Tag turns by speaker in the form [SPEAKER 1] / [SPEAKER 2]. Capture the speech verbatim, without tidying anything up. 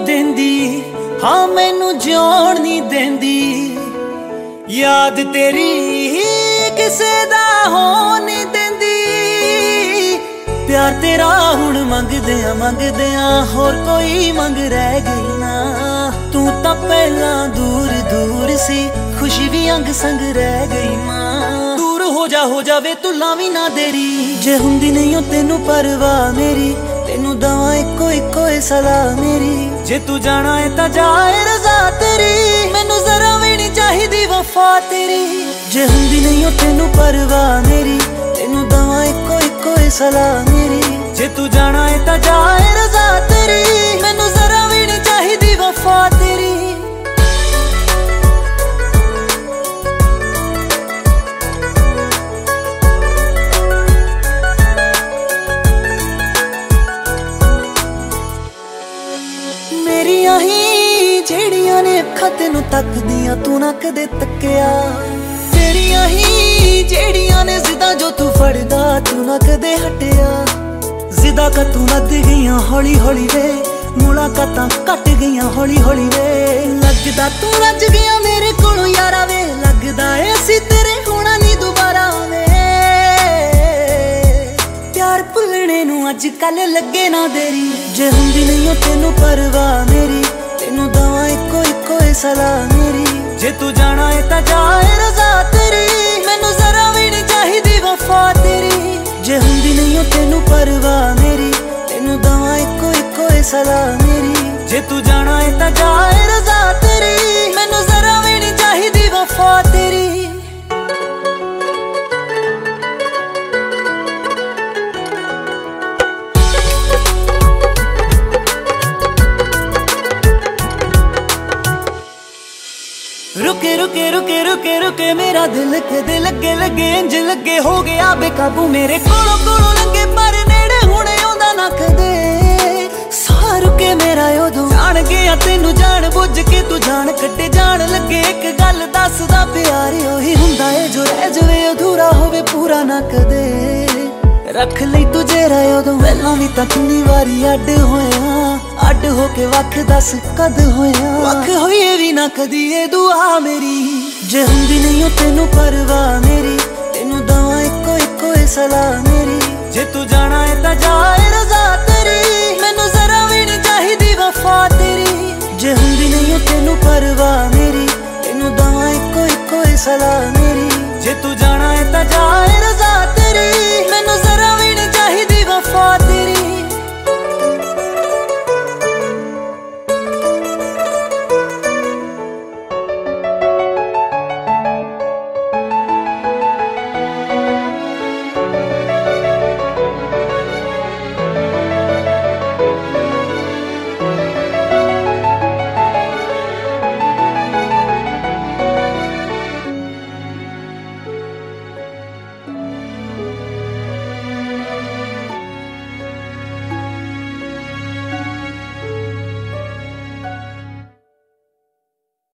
[SPEAKER 1] देंदी, हाँ मैनू जिउण नहीं देंदी। याद तेरी किसे दा होण नहीं देंदी। प्यार तेरा हुण मंगदियां मंगदियां होर कोई मंग रह गई ना। तू तां पहला दूर दूर सी, खुशी भी अंग संग रह गई मां। दूर हो जा हो जावे तू लावी ना देरी। जे हुंदी नहीं हो तेनू परवाह मेरी, तेनू दवा इको इको सलाह मेरी। जे तू जाना है तां जाए रज़ा तेरी, मैनू जरा भी नहीं चाहिदी वफा तेरी। जे हुंदी नहीं हो तेनू परवाह मेरी, तेनू दवा इको इको सलाह मेरी। जे तू जाना है तां जाए रज़ा तेरी, मैनू जरा भी नहीं चाहिदी वफा तेरी। मेरिया ही जेड़ियां ने अखां तेनू तकदियां तू ना कदे तक्किया। तेरिया ही जेड़ियां ने जिदा जो तू फड़दा तू ना कदे हटिया। जिदा का तू लद गईयां हौली हौली वे, मुलाकातां घट गईयां हौली हौली वे। लगदा तू रज गया मेरे कोलों यारा वे, लगदा ऐ असीं तेरे होना नहीं दुबारा वे। प्यार भुलने नू अज कल लगे ना देरी। जे हुंदी नहीं हो तेनू परवाह मेरी, तेनू दवा इको इको सलाह मेरी। जे तू जाना है तां जाए रज़ा तेरी, मैनू जरा भी नहीं चाहिदी वफा तेरी। जे हुंदी नहीं हो तेनू परवाह मेरी, तेनू दवा इको इको सलाह मेरी। जे तू जाना है तां जाए रज़ा तेरी, मैनू जरा भी नहीं चाहिदी वफा तेरी। रुके रुके रुके रुके रुके मेरा दिल के दिल लगे लगे इंज लगे हो गया बेकाबू। मेरे कोलों कोलों लंघे पर नेड़े हुणे आउंदा ना कदे। साह रुके मेरा उदों जान गया तेनू जान बुझ के तू जान कट्टे जान लगे। एक गल दसदा प्यार ओही हुंदा है जो रह जावे अधूरा होवे पूरा ना कदे। रख लई तुझे राय उदों पहलां भी तां किन्नी वारी अड होया। अड होके वख दस कद होया, वख होइए भी ना कदी ए दुआ मेरी। जे हुंदी नहीं हो तेनू परवाह मेरी, तेनू दवा इको इको सलाह मेरी। जे तू जाना है तां जाए रज़ा तेरी, मैनू जरा भी नहीं चाहिदी वफा तेरी। जे हुंदी नहीं हो तेनू परवाह मेरी, तेनू दवा इको इको सलाह मेरी। जे तू जाना है तां जाए